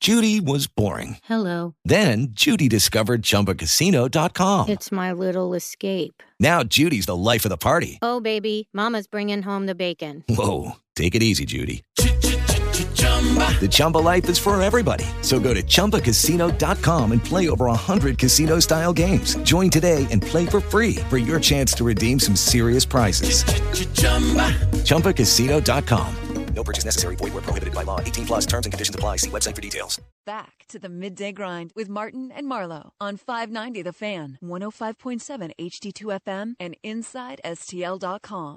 Judy was boring. Hello. Then Judy discovered ChumbaCasino.com. It's my little escape. Now Judy's the life of the party. Oh, baby, mama's bringing home the bacon. Whoa, take it easy, Judy. The Chumba life is for everybody. So go to ChumbaCasino.com and play over 100 casino-style games. Join today and play for free for your chance to redeem some serious prizes. ChumbaCasino.com. No purchase necessary. Void where prohibited by law. 18 plus terms and conditions apply. See website for details. Back to the Midday Grind with Martin and Marlo on 590 The Fan, 105.7 HD2 FM, and InsideSTL.com.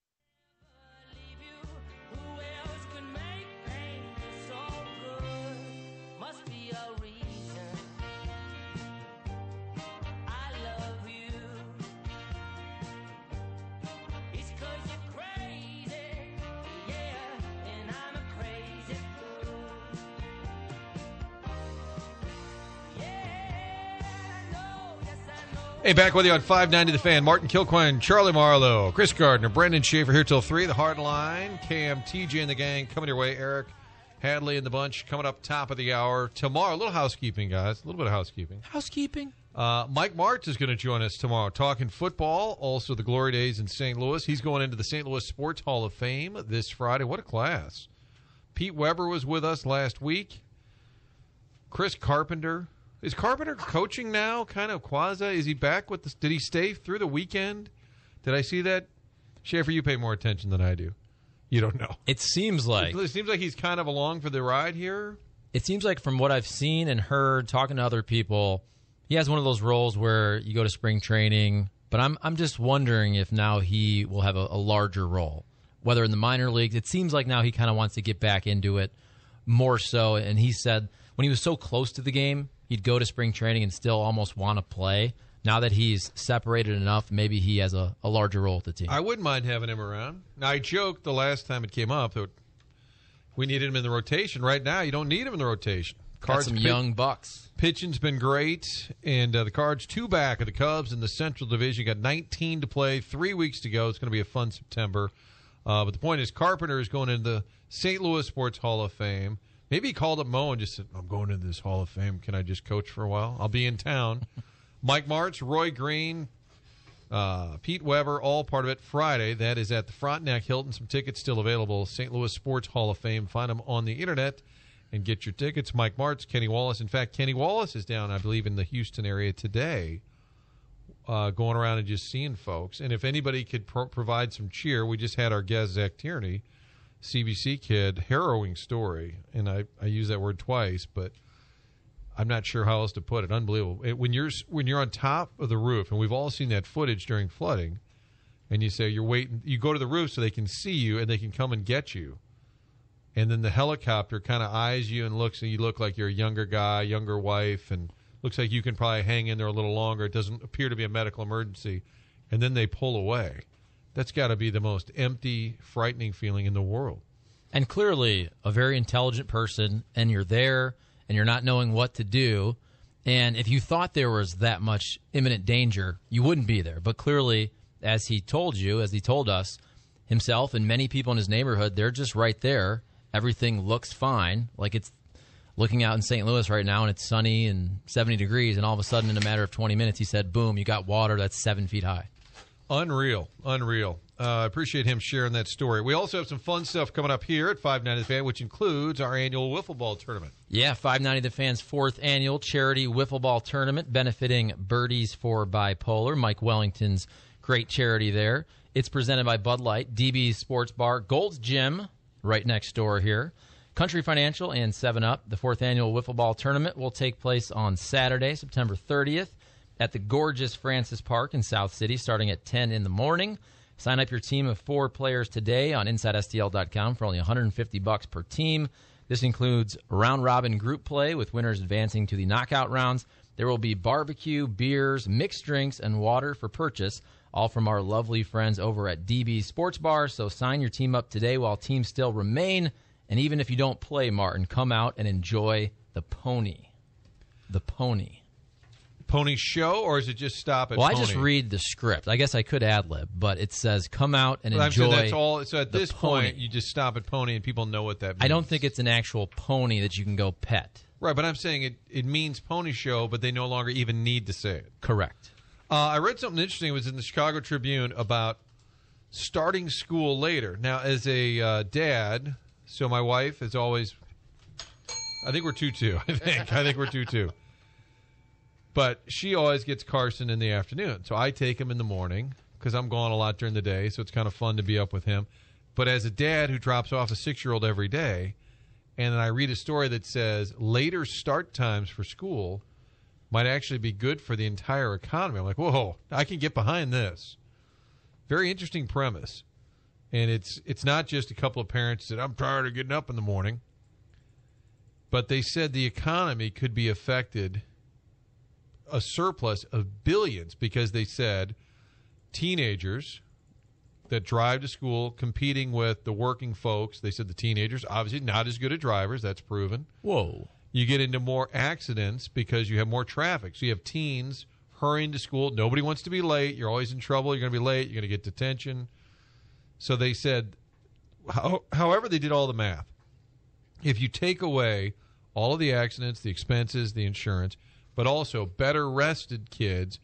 Hey, back with you on 590 The Fan. Martin Kilcoyne, Charlie Marlowe, Chris Gardner, Brendan Schaefer here till 3. The Hard Line, Cam, TJ and the gang coming your way. Eric Hadley and the bunch coming up top of the hour. Tomorrow, a little housekeeping, guys. A little bit of housekeeping. Mike Martz is going to join us tomorrow talking football, also the Glory Days in St. Louis. He's going into the St. Louis Sports Hall of Fame this Friday. What a class. Pete Weber was with us last week. Chris Carpenter. Is Carpenter coaching now, kind of quasi? Is he back with the? Did he stay through the weekend? Did I see that? Schaefer, you pay more attention than I do. You don't know. It seems like he's kind of along for the ride here. It seems like from what I've seen and heard, talking to other people, he has one of those roles where you go to spring training. But I'm just wondering if now he will have a larger role, whether in the minor leagues. It seems like now he kind of wants to get back into it more so. And he said when he was so close to the game, he'd go to spring training and still almost want to play. Now that he's separated enough, maybe he has a larger role with the team. I wouldn't mind having him around. Now, I joked the last time it came up that we needed him in the rotation. Right now, you don't need him in the rotation. Got some young bucks. Pitching's been great, and the Cards 2 back of the Cubs in the Central Division. Got 19 to play, 3 weeks to go. It's going to be a fun September. But the point is, Carpenter is going into the St. Louis Sports Hall of Fame. Maybe he called up Mo and just said, I'm going into this Hall of Fame. Can I just coach for a while? I'll be in town. Mike Martz, Roy Green, Pete Weber, all part of it. Friday, that is at the Frontenac Hilton. Some tickets still available. St. Louis Sports Hall of Fame. Find them on the internet and get your tickets. Mike Martz, Kenny Wallace. In fact, Kenny Wallace is down, I believe, in the Houston area today, going around and just seeing folks. And if anybody could provide some cheer, we just had our guest, Zach Tierney, CBC kid, harrowing story, and I use that word twice, but I'm not sure how else to put it. Unbelievable. When you're on top of the roof, and we've all seen that footage during flooding, and you say you're waiting, you go to the roof so they can see you and they can come and get you, and then the helicopter kind of eyes you and looks, and you look like you're a younger guy, younger wife, and looks like you can probably hang in there a little longer. It doesn't appear to be a medical emergency, and then they pull away. That's got to be the most empty, frightening feeling in the world. And clearly a very intelligent person, and you're there, and you're not knowing what to do. And if you thought there was that much imminent danger, you wouldn't be there. But clearly, as he told us, himself and many people in his neighborhood, they're just right there. Everything looks fine. Like it's looking out in St. Louis right now, and it's sunny and 70 degrees, and all of a sudden, in a matter of 20 minutes, he said, boom, you got water that's 7 feet high. Unreal. I appreciate him sharing that story. We also have some fun stuff coming up here at 590 The Fan, which includes our annual wiffle ball tournament. Yeah, 590 The Fan's 4th annual charity wiffle ball tournament benefiting Birdies for Bipolar, Mike Wellington's great charity there. It's presented by Bud Light, DB's Sports Bar, Gold's Gym, right next door here, Country Financial, and 7-Up. The 4th annual wiffle ball tournament will take place on Saturday, September 30th. At the gorgeous Francis Park in South City, starting at 10 in the morning. Sign up your team of 4 players today on InsideSTL.com for only $150 per team. This includes round-robin group play with winners advancing to the knockout rounds. There will be barbecue, beers, mixed drinks, and water for purchase, all from our lovely friends over at DB Sports Bar. So sign your team up today while teams still remain. And even if you don't play, Martin, come out and enjoy the pony. The pony. Pony Show, or is it just stop at Well, Pony? I just read the script. I guess I could ad-lib, but it says come out and But I'm enjoy saying that's all. So at the this pony. point, you just stop at Pony and people know what that means. I don't think it's an actual pony that you can go pet. Right, but I'm saying it means Pony Show, but they no longer even need to say it. Correct. I read something interesting. It was in the Chicago Tribune about starting school later. Now, as a dad, so my wife is always, I think we're 2-2. I think we're 2-2. But she always gets Carson in the afternoon. So I take him in the morning because I'm gone a lot during the day, so it's kind of fun to be up with him. But as a dad who drops off a 6-year-old every day, and then I read a story that says later start times for school might actually be good for the entire economy. I'm like, whoa, I can get behind this. Very interesting premise. And it's not just a couple of parents that I'm tired of getting up in the morning. But they said the economy could be affected, a surplus of billions, because they said teenagers that drive to school competing with the working folks. They said the teenagers, obviously not as good at drivers. That's proven. Whoa. You get into more accidents because you have more traffic. So you have teens hurrying to school. Nobody wants to be late. You're always in trouble. You're going to be late. You're going to get detention. So they said, however they did all the math, if you take away all of the accidents, the expenses, the insurance, but also better rested kids,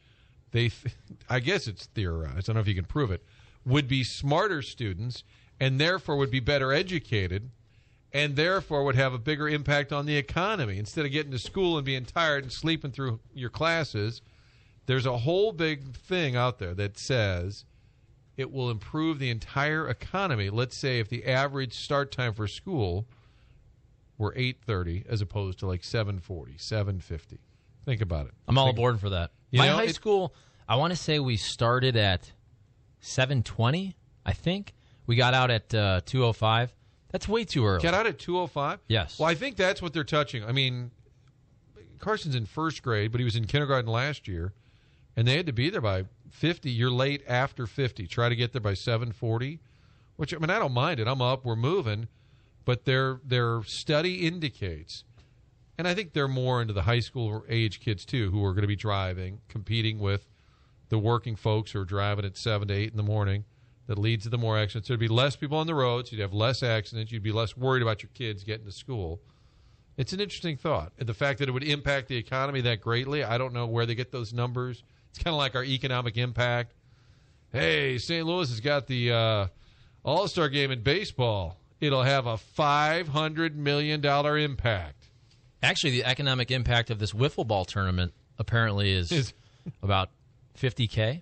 I guess it's theorized, I don't know if you can prove it, would be smarter students and therefore would be better educated and therefore would have a bigger impact on the economy. Instead of getting to school and being tired and sleeping through your classes, there's a whole big thing out there that says it will improve the entire economy. Let's say if the average start time for school were 8:30 as opposed to like 7:40, 7:50. Think about it. I'm all aboard for that. My high school, I want to say we started at 7:20, I think. We got out at 2:05. That's way too early. Get out at 2:05? Yes. Well, I think that's what they're touching. I mean, Carson's in first grade, but he was in kindergarten last year, and they had to be there by 50. You're late after 50. Try to get there by 7:40, which, I mean, I don't mind it. I'm up. We're moving. But their study indicates, and I think they're more into the high school age kids, too, who are going to be driving, competing with the working folks who are driving at 7 to 8 in the morning. That leads to the more accidents. There'd be less people on the roads. You'd have less accidents. You'd be less worried about your kids getting to school. It's an interesting thought. And the fact that it would impact the economy that greatly, I don't know where they get those numbers. It's kind of like our economic impact. Hey, St. Louis has got the All-Star game in baseball. It'll have a $500 million impact. Actually, the economic impact of this wiffle ball tournament apparently is about $50K.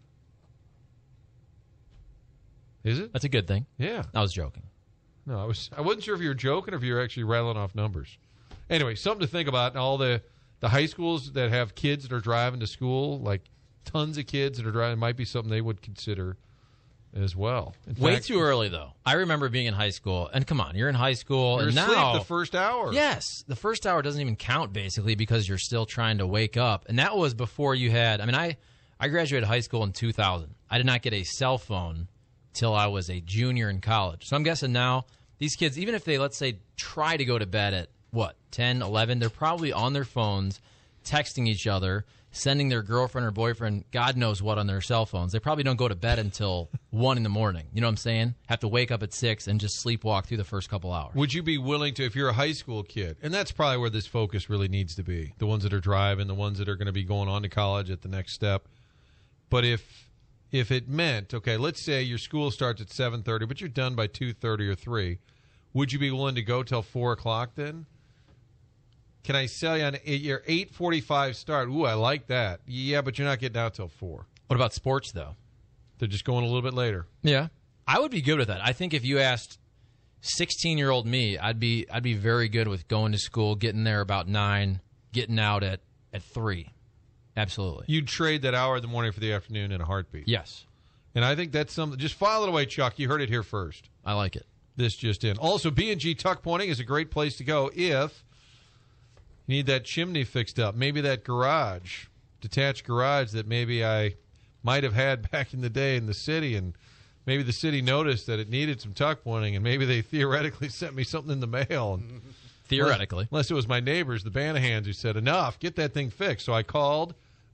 Is it? That's a good thing. Yeah. I was joking. No, I wasn't sure if you were joking or if you were actually rattling off numbers. Anyway, something to think about. All the high schools that have kids that are driving to school, like tons of kids that are driving, might be something they would consider as well. Way too early, though. I remember being in high school, and come on, you're in high school, You're and asleep now the first hour. Yes, the first hour doesn't even count basically because you're still trying to wake up, and that was before you had. I mean, I graduated high school in 2000. I did not get a cell phone till I was a junior in college. So I'm guessing now these kids, even if they, let's say, try to go to bed at, 10, 11, they're probably on their phones, texting each other, sending their girlfriend or boyfriend God knows what on their cell phones. They probably don't go to bed until 1 in the morning. You know what I'm saying? Have to wake up at 6 and just sleepwalk through the first couple hours. Would you be willing to, if you're a high school kid, and that's probably where this focus really needs to be, the ones that are driving, the ones that are going to be going on to college at the next step. But if it meant, okay, let's say your school starts at 7:30, but you're done by 2:30 or 3, would you be willing to go till 4 o'clock then? Can I sell you on your 8:45 start? Ooh, I like that. Yeah, but you're not getting out till 4. What about sports, though? They're just going a little bit later. Yeah. I would be good with that. I think if you asked 16-year-old me, I'd be very good with going to school, getting there about 9, getting out at 3. Absolutely. You'd trade that hour in the morning for the afternoon in a heartbeat. Yes. And I think that's something. Just file it away, Chuck. You heard it here first. I like it. This just in. Also, B&G Tuck Pointing is a great place to go if you need that chimney fixed up. Maybe that garage, detached garage that maybe I might have had back in the day in the city, and maybe the city noticed that it needed some tuck pointing, and maybe they theoretically sent me something in the mail. And theoretically. Unless it was my neighbors, the Banahans, who said, enough, get that thing fixed. So I called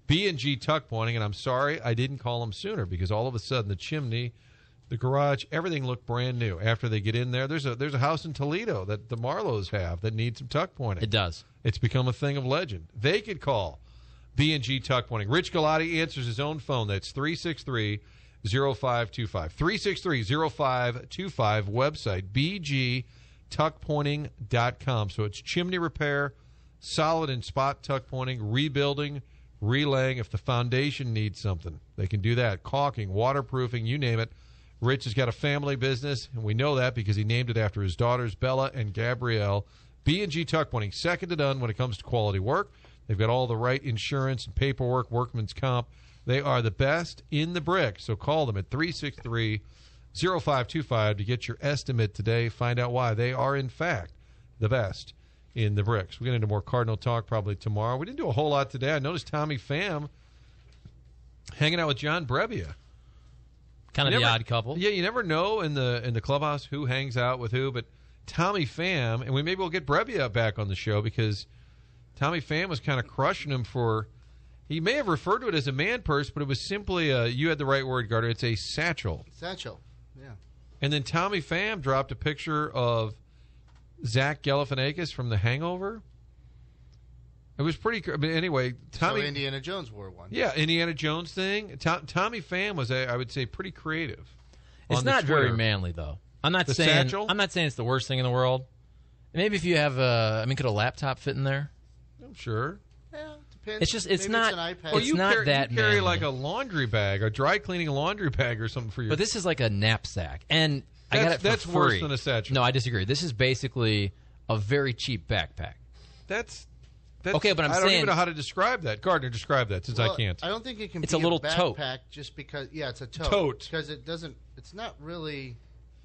B&G Tuck Pointing, and I'm sorry I didn't call them sooner because all of a sudden the chimney, the garage, everything looked brand new after they get in there. There's a house in Toledo that the Marlows have that needs some tuck pointing. It does. It's become a thing of legend. They could call B&G Tuck Pointing. Rich Galati answers his own phone. That's 363-0525. 363-0525. Website, bgtuckpointing.com. So it's chimney repair, solid and spot tuck pointing, rebuilding, relaying. If the foundation needs something, they can do that. Caulking, waterproofing, you name it. Rich has got a family business, and we know that because he named it after his daughters, Bella and Gabrielle. B&G Tuck Pointing, second to none when it comes to quality work. They've got all the right insurance and paperwork, workman's comp. They are the best in the brick. So call them at 363-0525 to get your estimate today. Find out why they are, in fact, the best in the bricks. We'll get into more Cardinal talk probably tomorrow. We didn't do a whole lot today. I noticed Tommy Pham hanging out with John Brebbia. Kind of the odd couple. Yeah, you never know in the clubhouse who hangs out with who, but Tommy Pham, and maybe we'll get Brebbia back on the show because Tommy Pham was kind of crushing him for, he may have referred to it as a man purse, but it was simply you had the right word, Gardner, it's a satchel. Satchel, yeah. And then Tommy Pham dropped a picture of Zach Galifianakis from The Hangover. It was pretty. But anyway, Tommy. So Indiana Jones wore one. Yeah, Indiana Jones thing. Tommy Pham was, I would say, pretty creative. It's not very manly, though. I'm not saying it's the worst thing in the world. Maybe if you have could a laptop fit in there? I'm sure. Yeah, depends. It's just it's not. It's an iPad. Well, you carry manly. Like a laundry bag, a dry cleaning laundry bag, or something for your. But this is like a knapsack, and I got it for that's free. Worse than a satchel. No, I disagree. This is basically a very cheap backpack. That's okay, but I don't even know how to describe that. Gardner, describe that since I can't. I don't think it can it's be a little backpack tote. Just because. Yeah, it's a tote. Tote. Because it doesn't. It's not really.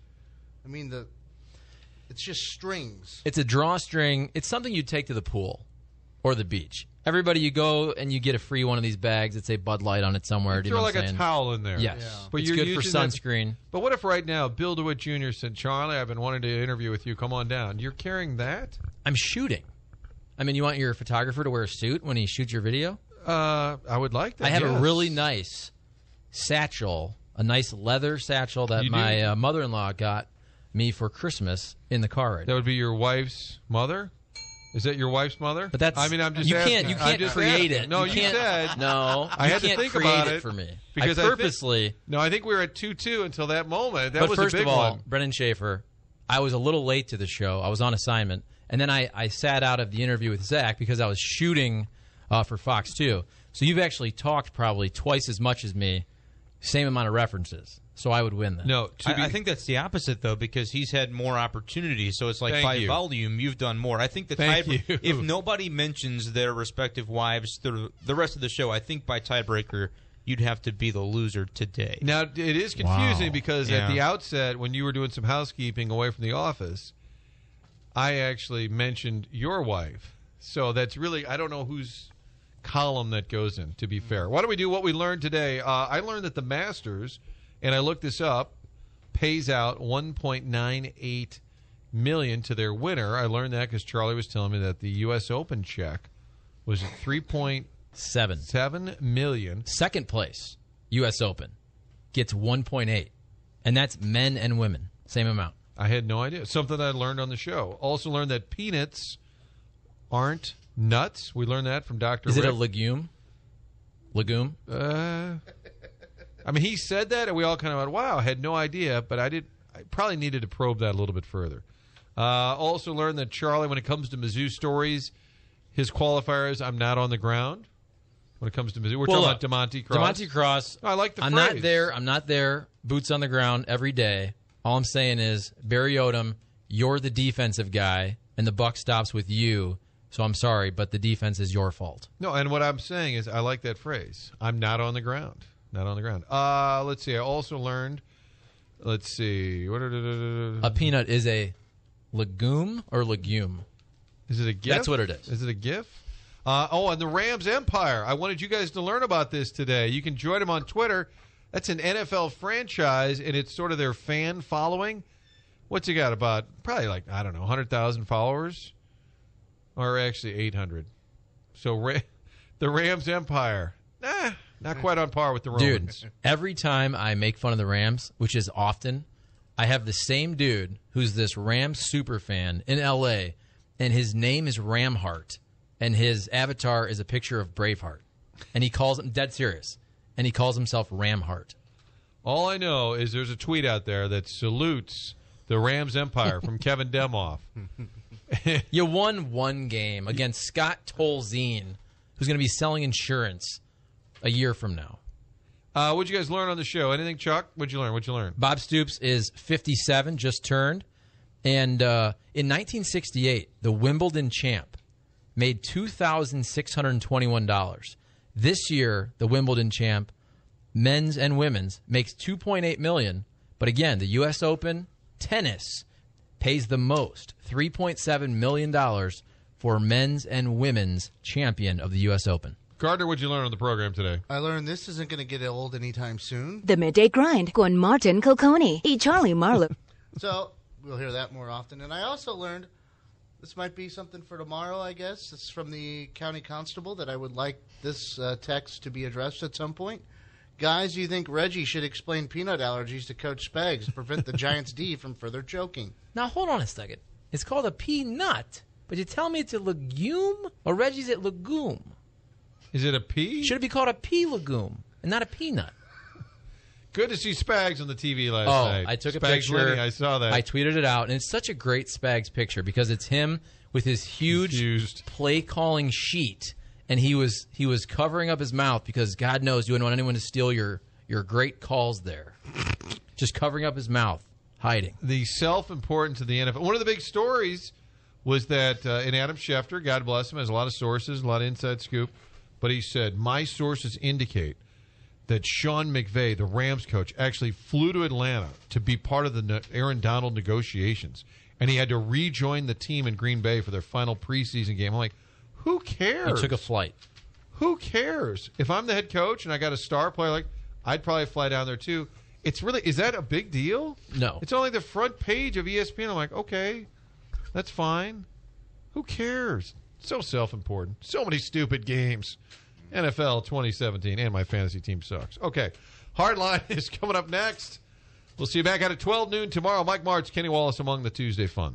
I mean It's just strings. It's a drawstring. It's something you take to the pool or the beach. Everybody, you go and you get a free one of these bags that say Bud Light on it somewhere. You throw like a towel in there. Yes, yeah. But it's you're good for sunscreen. That. But what if right now Bill DeWitt Jr. said, "Charlie, I've been wanting to interview with you. Come on down." You're carrying that? I'm shooting. I mean, you want your photographer to wear a suit when he shoots your video? I would like that. I have yes. a really nice satchel, a nice leather satchel that my mother-in-law got me for Christmas in the car right now. That would be your wife's mother? Is that your wife's mother? But that's. I mean, I'm just you asking. You can't create it. No, you said. No, I had to think about it for me because I purposely. I think we were at 2-2 until that moment. That but was first a big of all, one. Brendan Schaefer, I was a little late to the show. I was on assignment, and then I sat out of the interview with Zach because I was shooting for Fox 2. So you've actually talked probably twice as much as me, same amount of references. So I would win then. No, I think that's the opposite, though, because he's had more opportunities. So it's like by volume, you've done more. I think if nobody mentions their respective wives the rest of the show, I think by tiebreaker, you'd have to be the loser today. Now, it is confusing because at the outset, when you were doing some housekeeping away from the office, I actually mentioned your wife. So that's really, I don't know whose column that goes in, to be fair. Why don't we do what we learned today? I learned that the Masters, and I looked this up, pays out $1.98 million to their winner. I learned that because Charlie was telling me that the U.S. Open check was $3.7 million. Second place, U.S. Open, gets 1.8, and that's men and women, same amount. I had no idea. Something I learned on the show. Also learned that peanuts aren't nuts. We learned that from Dr. Is Rick. it a legume? Legume? I mean, he said that, and we all kind of went, wow, I had no idea, but I probably needed to probe that a little bit further. Also learned that Charlie, when it comes to Mizzou stories, his qualifier is I'm not on the ground. When it comes to Mizzou, we're talking about DeMonte Cross. DeMonte Cross. I like the phrase. I'm not there, boots on the ground every day. All I'm saying is, Barry Odom, you're the defensive guy, and the buck stops with you. So I'm sorry, but the defense is your fault. No, and what I'm saying is I like that phrase. I'm not on the ground. Not on the ground. Let's see. I also learned, let's see. A peanut is a legume or legume? Is it a GIF? That's what it is. Is it a GIF? And the Rams Empire. I wanted you guys to learn about this today. You can join them on Twitter. That's an NFL franchise, and it's sort of their fan following. What's he got? About probably 100,000 followers? Or actually 800. So the Rams Empire. Not quite on par with the Romans. Dude, every time I make fun of the Rams, which is often, I have the same dude who's this Rams super fan in L.A., and his name is Ramheart, and his avatar is a picture of Braveheart. And he calls him, dead serious, and he calls himself Ramheart. All I know is there's a tweet out there that salutes the Rams Empire from Kevin Demoff. You won one game against Scott Tolzien, who's going to be selling insurance a year from now. What'd you guys learn on the show? Anything, Chuck? What'd you learn? Bob Stoops is 57, just turned. And in 1968, the Wimbledon champ made $2,621. This year, the Wimbledon champ, men's and women's, makes $2.8 million. But again, the U.S. Open tennis pays the most, $3.7 million for men's and women's champion of the U.S. Open. Gardner, what'd you learn on the program today? I learned this isn't going to get old anytime soon. The Midday Grind con Martin Colconi y Charlie Marlowe. So we'll hear that more often. And I also learned, this might be something for tomorrow, I guess. It's from the county constable that I would like this text to be addressed at some point. Guys, do you think Reggie should explain peanut allergies to Coach Spags to prevent the Giants' D from further choking? Now, hold on a second. It's called a peanut, but you tell me it's a legume? Or Reggie's at legume? Is it a pea? Should it be called a pea legume and not a peanut? Good to see Spags on the TV last night. I took a Spags picture. winning, I saw that. I tweeted it out, and it's such a great Spags picture because it's him with his huge play-calling sheet, and he was covering up his mouth because God knows you wouldn't want anyone to steal your great calls there. Just covering up his mouth, hiding. The self-importance of the NFL. One of the big stories was that in Adam Schefter, God bless him, has a lot of sources, a lot of inside scoop, but he said, my sources indicate that Sean McVay, the Rams coach, actually flew to Atlanta to be part of the Aaron Donald negotiations, and he had to rejoin the team in Green Bay for their final preseason game. I'm like, who cares? He took a flight. Who cares? If I'm the head coach and I got a star player, I'd probably fly down there too. It's really, is that a big deal? No. It's only the front page of ESPN. I'm like, okay, that's fine. Who cares? So self-important. So many stupid games. NFL 2017, and my fantasy team sucks. Okay, Hardline is coming up next. We'll see you back at 12 noon tomorrow. Mike Martz, Kenny Wallace among the Tuesday fun.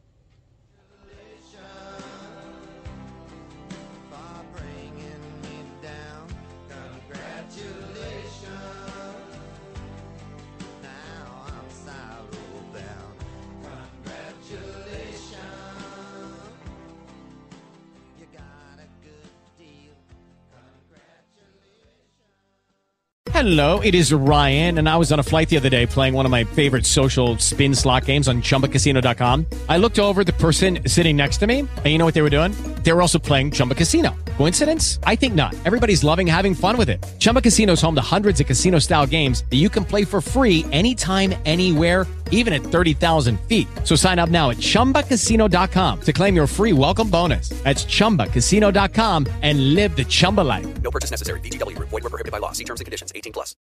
Hello, it is Ryan, and I was on a flight the other day playing one of my favorite social spin slot games on ChumbaCasino.com. I looked over at the person sitting next to me, and you know what they were doing? They were also playing Chumba Casino. Coincidence? I think not. Everybody's loving having fun with it. Chumba Casino is home to hundreds of casino-style games that you can play for free anytime, anywhere, even at 30,000 feet. So sign up now at ChumbaCasino.com to claim your free welcome bonus. That's ChumbaCasino.com and live the Chumba life. No purchase necessary. VGW. Void where prohibited by law. See terms and conditions. 18+.